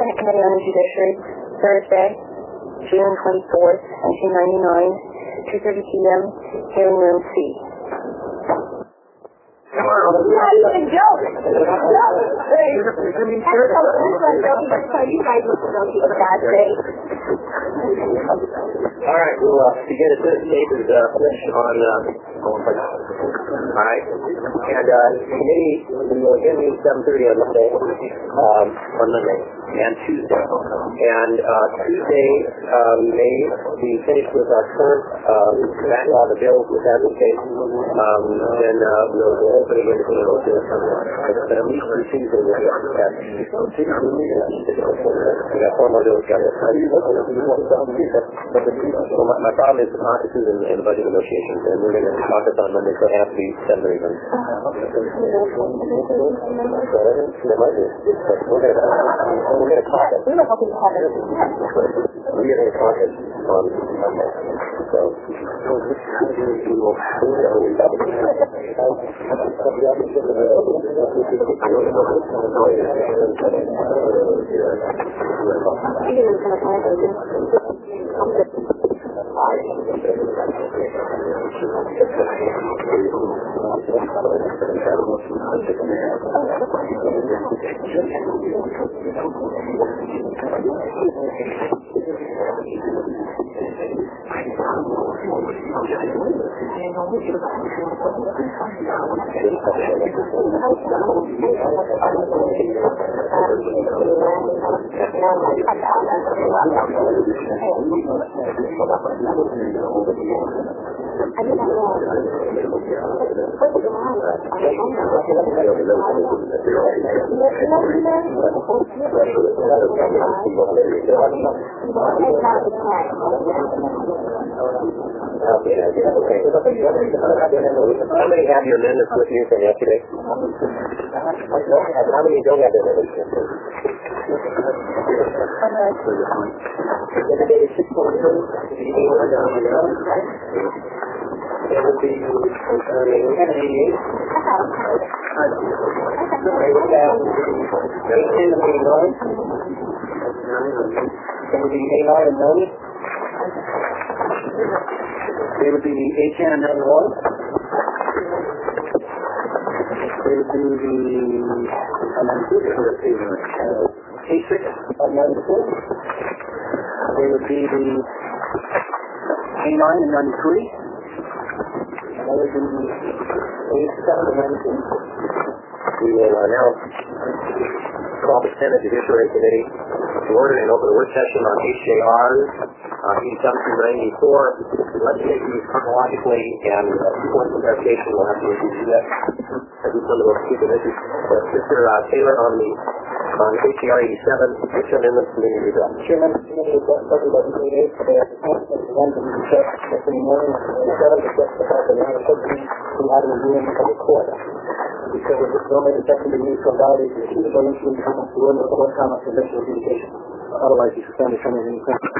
Senate Committee on the Judiciary, Thursday, June 24th, 1999, 2:30 p.m., hearing room C. Not even a joke. You guys look so cute. All right, we'll begin at this stage on all right, and committee will again meet 7:30 on Monday and Tuesday. And Tuesday we may be finished with our current backlog of bills with application. Then we'll open again to but at least for Tuesday we'll get that. We got 4 more bills got so my problem is the processes and the budget negotiations, and we're going to talk this on Monday, so it has to be 7:30. We're going to talk it. We're going to talk it on Monday. So we will How many have your amendments with you from yesterday? How many don't have their amendments? It would be They would be the A10 and 91. They would be the A6 of 94. They would be the A9 and 93. And that would be the A7 and 92. We will now call the Senate Judiciary Committee to order and open a work session on HJRs, 87 through 94. Let's take these chronologically, and before the clarification, we'll have to review that as we come to those stupid issues. Mr. Taylor on HJR 87, which amendments committee you got? Chairman, the committee is WW88 for the one to be checked yesterday morning, and 7 to check the fact that we have a subcommittee who had a review of the court. Because it was normally the second to use for validate the suitable instrument comments to run the court comments and eventual adjudication. Otherwise, you suspend the term of any claim.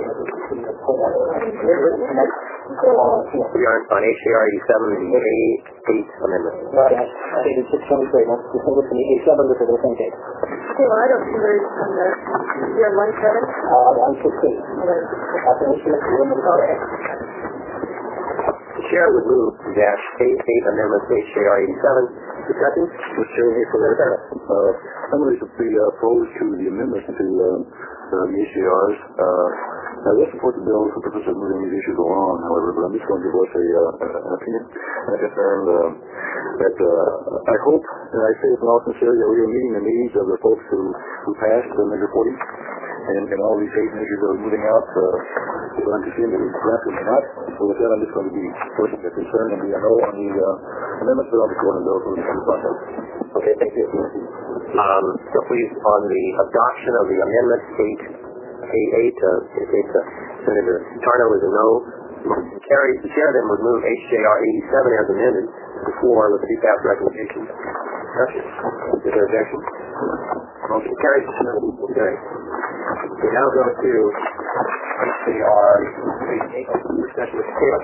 We are on HJR 87, the A8 amendment. Right, dated 6/23. That's the same with the A7, which is the same date. Okay, well, I don't see where it's on the, you're on 17? On 16. The chair would move dash A8 amendment to HJR 87. Discussion? Mr. Chairman, for that, I'm going to be opposed to the amendments to the HJRs. I will support the bill for the purpose of moving these issues along, however, but I'm just going to voice an opinion and a concern that I hope, and I say this in all sincerity, that we are meeting the needs of the folks who passed Measure 40 and all these 8 measures that are moving out. I'm just seeing that we grant them or not. So with that, I'm just going to be voicing a concern and be a no on the amendments that are on the court and bill for the process. Okay, thank you. So please, on the adoption of the amendment A8, Senator Tarno is a no. The chair then would move HJR 87 as amended before with the DPAS recommendation. Is there objection? Motion carries. Okay. We now go to HJR 88, discussion with Taylor.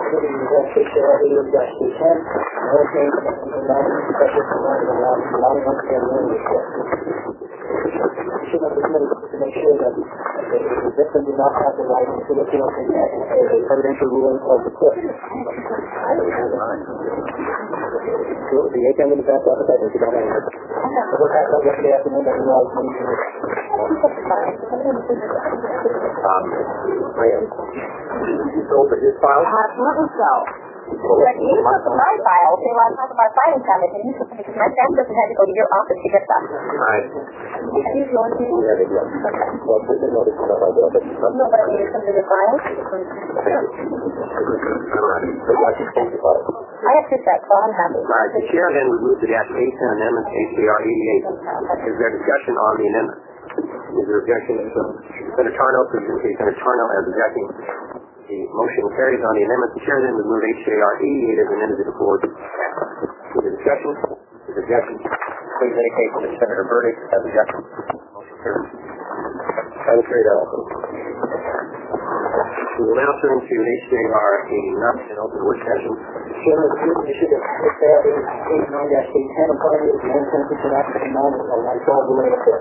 To make sure that the victim did not have the right to the evidential ruling of the court. The 8th and the best office, I think you don't have it. We'll have that yesterday afternoon, but we all Over his file? Absolutely so. But you look at my file, say, well, I'm talking about filing cabinet, and you should, because my staff doesn't have to go to your office to get that. Right. Are you going to? Yeah, they do. Okay. Well, we didn't know this one, No, but I mean, it's under the file. I have two sets, so I'm happy. All right, the chair then would move to the A10 amendment to HJR 88. Is there discussion on the amendment? Is there objection? Senator Tarnow, Senator Tarnow as objecting. The motion carries on the amendment. The chair then would move HJR 88 as amended to the floor. Is there discussion? Is there objection? Please indicate that Senator Burdick as objection. Motion carries. I will carry that also. We will now turn to HJR 89 in open work session. Chairman, the issue that is 89-810, I'm calling it the sentence of Act 9 of my 12 related to.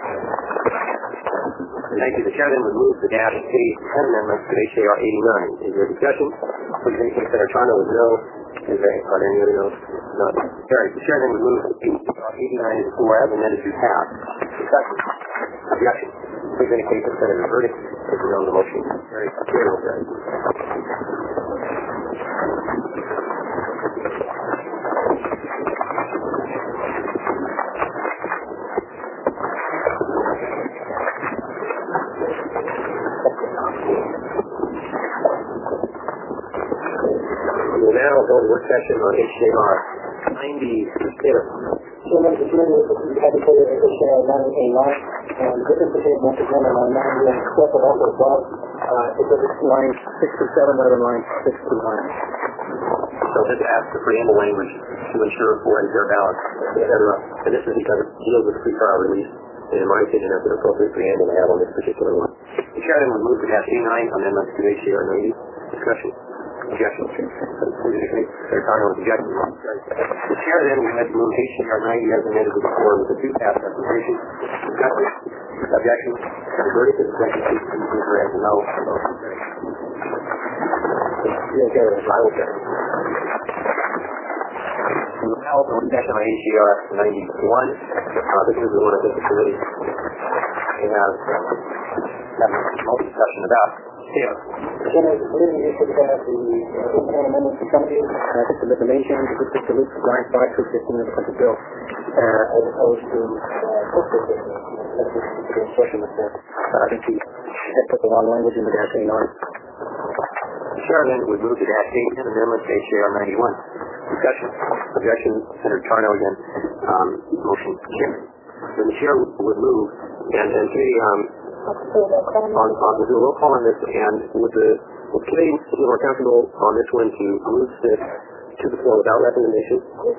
Thank you. The chair then would move the dash 810 amendment to HJR 89. Is there discussion? Please indicate Senator Tarnow is no. Are there any other no's? None. Carried. The chair then would move HJR 89 to the floor as amended to pass. Discussion. Objection. Please indicate that Senator Burdick is no on the motion. Carried. Chair will carry. We will now go to work session on HJR 90. Chairman, the committee is advocated for HJR 90A9, and this is the case once again on line 90 and except but also above, it's line 6 to 7 rather than line 6 to 9. So this adds the preamble language to ensure for and fair balance, etc. And this is because it deals with pre-trial release. And in my opinion, that's an appropriate preamble to have on this particular one. The chair then would move the dash 89 amendment to HJR 90. Discussion. Objection. Senator Tarnow is objecting. The chair then would like to move HJR 90 as amended to the floor with a two-pass recommendation. Discussion. Objection. Senator Burdick is objecting to the speaker as no. I will carry. We will now open session on HJR 91. This is the one I think the committee may have most discussion about. Taylor. Chairman, the committee is to have the amendment to some of these. I think the main change is to delete line 5 to 15 of the budget bill, as opposed to the instruction of the, I think he had put the wrong language in the dash 89. The chair then would move the dash 8 amendment to HJR 91. Discussion. Objection. Senator Tarnow again. Motion carried. Then the chair would move and committee we'll do a roll call on this, and would the committee feel more comfortable on this one to move this to the floor without recommendation?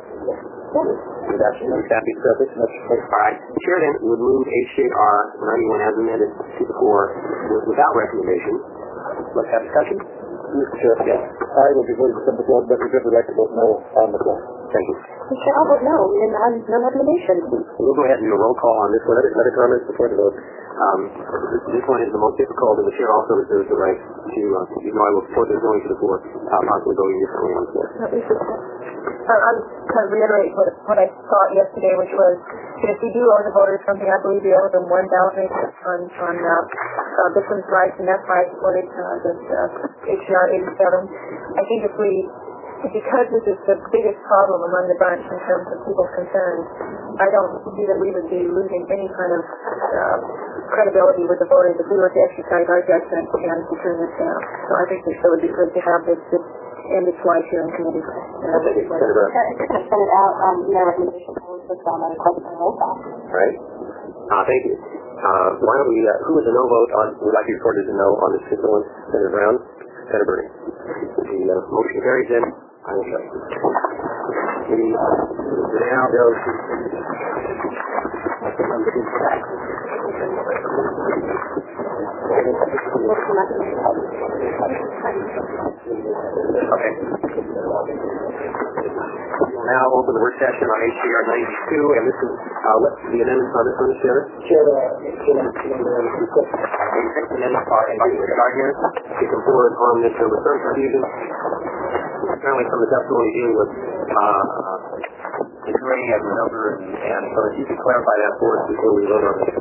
That's happy to this. All right. The chair then would move HJR 91 as amended to the floor without recommendation. Let's have discussion. Mr. Chair, yes. I will be voting for the floor, but we would like to vote no on the floor. Thank you. Mr. Albert, no, and I'm no recommendation. We'll go ahead and do a roll call on this one. Other comments before the vote. This one is the most difficult, and the chair also reserves the right to, even though I will support this going to the floor, possibly voting differently on the floor. I'm kind of reiterate what I thought yesterday, which was that if we do owe the voters something, I believe we owe them one ballot on victims' rights, and that's why I supported this HJR 87. I think because this is the biggest problem among the bunch in terms of people's concerns, I don't see that we would be losing any kind of credibility with the voters if we were to exercise our judgment and to turn this down. So I think it would be good to have this end its life here in committee. Thank you, Senator. Send it out, no recommendation, Right. Thank you. Why don't we, who is a no vote on, would like to report as a no on this particular one? Senator Brown? Senator Burdick. The motion carries in. I will show you. We now go to Okay. We'll now open the work session on HCR 92, and this is the amendments on this one, Mr. Chairman. Amendment by start here. You can forward on this return confusion. Apparently from the testimony dealing with the grading as a number, and so if you could clarify that for us before we vote on this.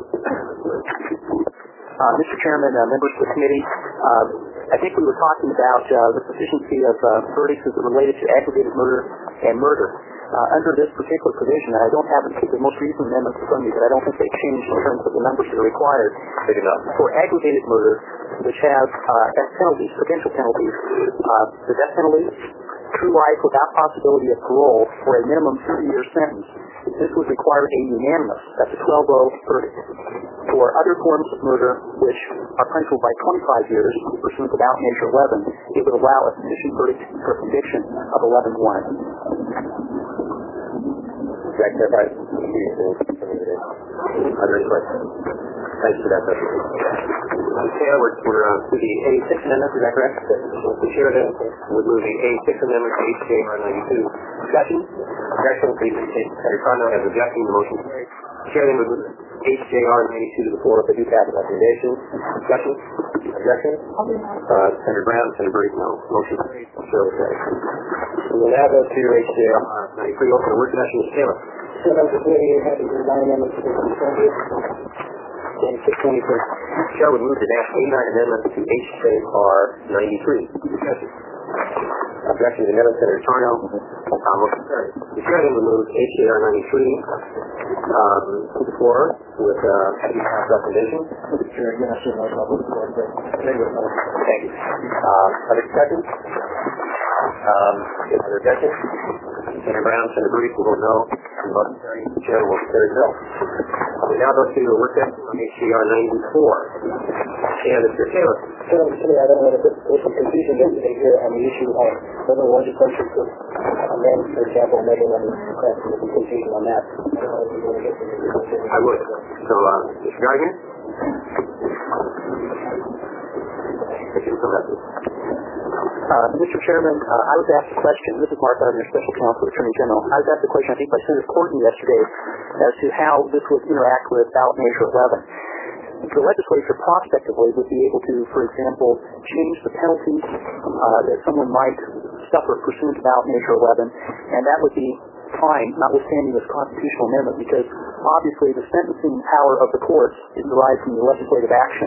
Mr. Chairman, members of the committee, I think we were talking about the sufficiency of verdicts as it related to aggravated murder and murder. Under this particular provision, and I don't have the most recent amendments from you, but I don't think they changed in terms of the numbers that are required. For aggravated murder, which has as penalties, potential penalties, the death penalty, true life without possibility of parole, for a minimum 30-year sentence. This would require a unanimous, that's a 12-0 verdict. For other forms of murder, which are punishable by 25 years, pursuant to Ballot Measure 11, it would allow a sufficient verdict for conviction of 11-1. Thanks for that. Thanks for that. Okay, we're to the A6 amendment, is that correct? The chair would move the A6 amendment to HJR 92. Discussion? Objection, please indicate Senator Carno has objecting to the motion. The chair then would move HJR 92 to the floor for due cabinet recommendation. Discussion? Objection? Senator Brown, Senator Burke, no. Motion carries. Chair will say. We will now go to HJR 93, open the work session. Mr. Taylor. And 624. The chair would move the -89 amendment to HJR 93. Discussion. Objection to the amendment, Senator Tarno. Motion carries. The chair then would move HJR 93 to the floor with due cabinet recommendation. Mr. Chair, again, I should not public support. Thank you. Other discussion? Other objection? Senator Brown, Senator Burke will vote no. The chair will carry no. We now go to the work session on HJR 94. And Mr. Taylor. I don't know if there's some confusion yesterday here on the issue of whether legislature could amend, for example, maybe let me correct some confusion on that. I would. So, Mr. Gardner? Mr. Chairman, I was asked a question. This is Mark Gardner, Special Counsel, Attorney General. I was asked a question, I think, by Senator Corton yesterday as to how this would interact with Ballot Measure 11. The legislature prospectively would be able to, for example, change the penalties that someone might suffer pursuant to Ballot Measure 11, and that would be fine, notwithstanding this constitutional amendment, because obviously the sentencing power of the courts is derived from the legislative action.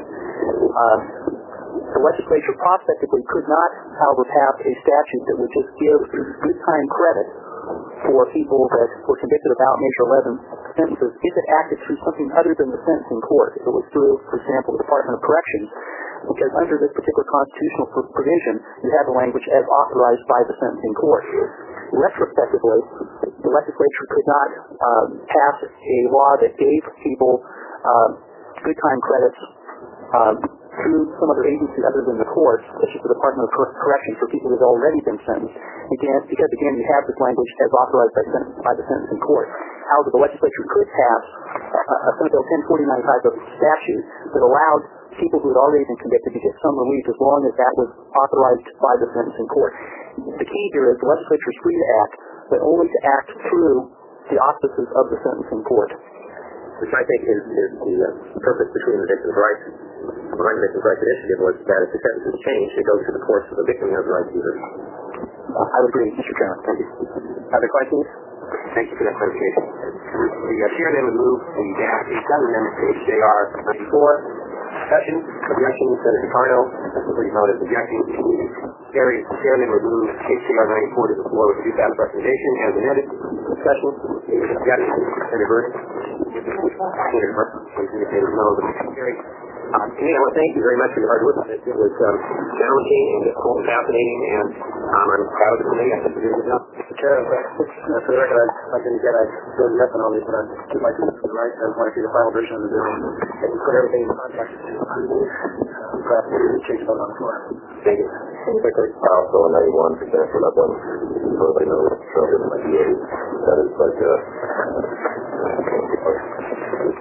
The legislature prospectively could not, however, pass a statute that would just give good time credit for people that were convicted of Ballot Measure 11 sentences if it acted through something other than the sentencing court. If it was through, for example, the Department of Corrections, because under this particular constitutional provision, you have the language as authorized by the sentencing court. Retrospectively, the legislature could not pass a law that gave people good time credits through some other agency other than the courts, such as the Department of Corrections, for people who have already been sentenced. Again, because you have this language as authorized by the sentencing court. However, the legislature could pass a Senate Bill 1049 type of statute that allowed people who had already been convicted to get some relief as long as that was authorized by the sentencing court. The key here is the legislature is free to act, but only to act through the auspices of the sentencing court. Which I think is the purpose between the Victims' Rights. The Victims' Rights Initiative was that if the sentence is changed, it goes to the courts for the victim who has the right to either. I would agree, Mr. Chairman. Thank you. Other questions? Thank you for that clarification. The chair then would move the Senate amendment to HJR 94. Discussion, objection, Senator Carno, please note as objecting. The chair then would move HJR 94 to the floor with due cabinet recommendation as amended. Discussion, objection, Senator Burke. Senator Burke, please indicate as no. Committee, I want to thank you very much for your hard work on this. It was challenging and difficult and fascinating, and I'm proud of the committee. I think we're doing a good job. Mr. Chair, for the record, I didn't get a good lesson on this, but I keep my feet to the right. I want to see the final version of the bill and put everything in context. Perhaps change it on the floor. Thank you. Quickly, also on 91%, we're not done. Everybody knows Trump is 98. That is like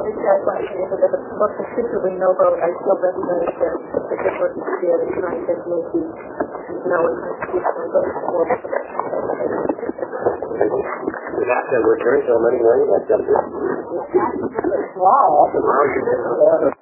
obviously I find it that the book is secretly no vote. I still recognize the good work you did in trying to make these non-constitutional votes more. With that said, we're adjourned till Monday morning at 7:00. Wow.